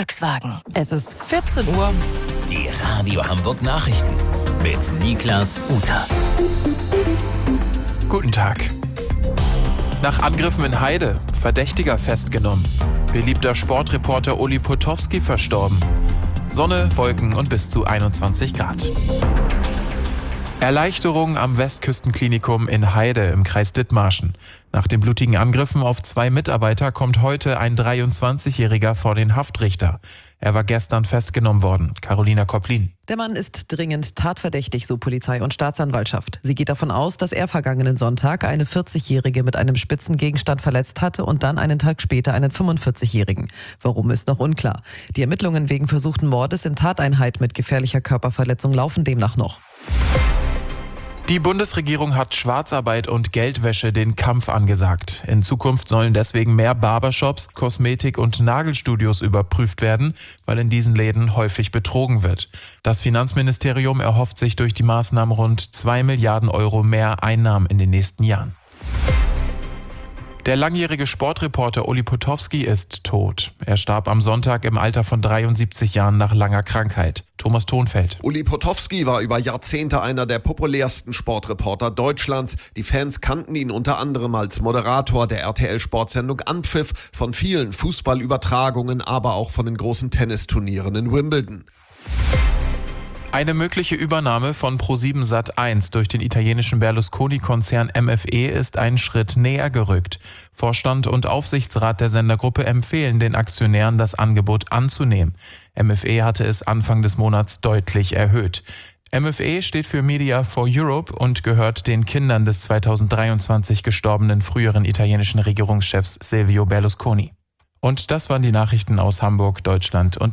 Volkswagen. Es ist 14 Uhr. Die Radio Hamburg Nachrichten mit Niklas Uter. Guten Tag. Nach Angriffen in Heide, Verdächtiger festgenommen. Beliebter Sportreporter Uli Potowski verstorben. Sonne, Wolken und bis zu 21 Grad. Erleichterung am Westküstenklinikum in Heide im Kreis Dithmarschen. Nach den blutigen Angriffen auf 2 Mitarbeiter kommt heute ein 23-Jähriger vor den Haftrichter. Er war gestern festgenommen worden. Carolina Kopplin. Der Mann ist dringend tatverdächtig, so Polizei und Staatsanwaltschaft. Sie geht davon aus, dass er vergangenen Sonntag eine 40-Jährige mit einem spitzen Gegenstand verletzt hatte und dann einen Tag später einen 45-Jährigen. Warum, ist noch unklar. Die Ermittlungen wegen versuchten Mordes in Tateinheit mit gefährlicher Körperverletzung laufen demnach noch. Die Bundesregierung hat Schwarzarbeit und Geldwäsche den Kampf angesagt. In Zukunft sollen deswegen mehr Barbershops, Kosmetik- und Nagelstudios überprüft werden, weil in diesen Läden häufig betrogen wird. Das Finanzministerium erhofft sich durch die Maßnahmen rund 2 Milliarden Euro mehr Einnahmen in den nächsten Jahren. Der langjährige Sportreporter Uli Potowski ist tot. Er starb am Sonntag im Alter von 73 Jahren nach langer Krankheit. Thomas Thonfeld. Uli Potowski war über Jahrzehnte einer der populärsten Sportreporter Deutschlands. Die Fans kannten ihn unter anderem als Moderator der RTL-Sportsendung Anpfiff, von vielen Fußballübertragungen, aber auch von den großen Tennisturnieren in Wimbledon. Eine mögliche Übernahme von ProSieben Sat.1 durch den italienischen Berlusconi-Konzern MFE ist ein Schritt näher gerückt. Vorstand und Aufsichtsrat der Sendergruppe empfehlen den Aktionären, das Angebot anzunehmen. MFE hatte es Anfang des Monats deutlich erhöht. MFE steht für Media for Europe und gehört den Kindern des 2023 gestorbenen früheren italienischen Regierungschefs Silvio Berlusconi. Und das waren die Nachrichten aus Hamburg, Deutschland und